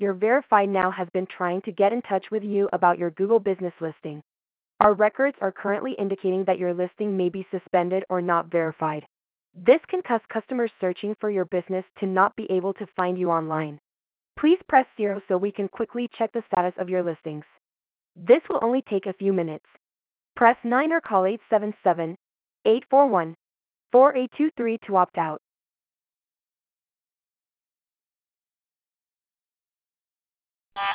Your Verified Now has been trying to get in touch with you about your Google business listing. Our records are currently indicating that your listing may be suspended or not verified. This can cause customers searching for your business to not be able to find you online. Please press 0 so we can quickly check the status of your listings. This will only take a few minutes. Press 9 or call 877 841 4823 to opt out.